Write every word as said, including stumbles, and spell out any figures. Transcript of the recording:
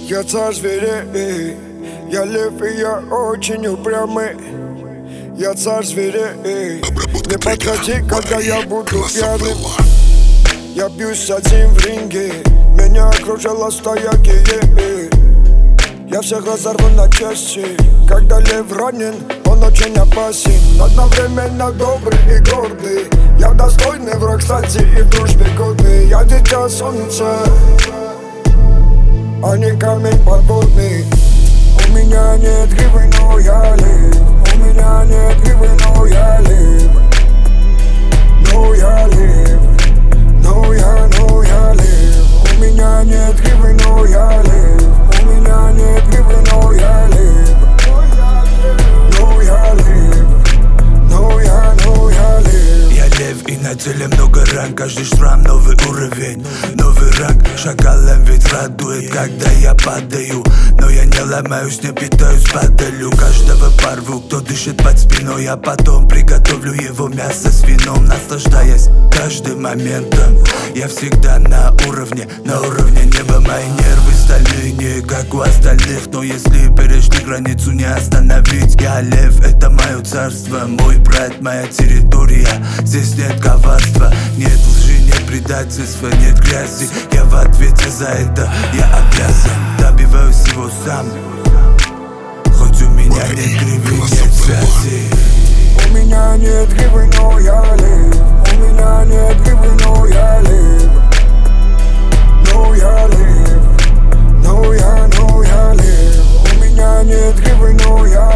Я царь зверей, я лев и я очень упрямый. Я царь зверей, не подходи, когда я буду пьяным. Я бьюсь один в ринге, меня окружила стая геев. Я всех разорву на части, когда лев ранен, он очень опасен. Одновременно добрый и гордый, я достойный враг, кстати, и в дружбе годный. Я дитя солнца, а не камень подводный. У меня нет гривы, но я лев. У меня нет гривы, но я лев. Но я лев. Но я, но я лев. У меня нет гривы, но я лев. У меня нет гривы, но я лев. Но я лев. Но я, но я лев. Я лев и на теле много ран, каждый шрам новый уровень, новый ранг. Шакалом ведь радует, когда я падаю, но я не ломаюсь, не питаюсь, падалю. Каждого порву, кто дышит под спиной, а потом приготовлю его мясо с вином, наслаждаясь каждым моментом. Я всегда на уровне, на уровне неба. Мои нервы стальные, не как у остальных, но если перешли границу, не остановить. Я лев, это мое царство, мой брат, моя территория. Здесь нет коварства, нет лжи, нет предательства, нет грязи. Я в ответе за это, я обязан. Добиваюсь всего сам, хоть у меня нет гривы, нет связи. У меня нет гривы, но я лев. У меня нет гривы, но я лев. Но я лев. Но я, но я лев. У меня нет гривы, но я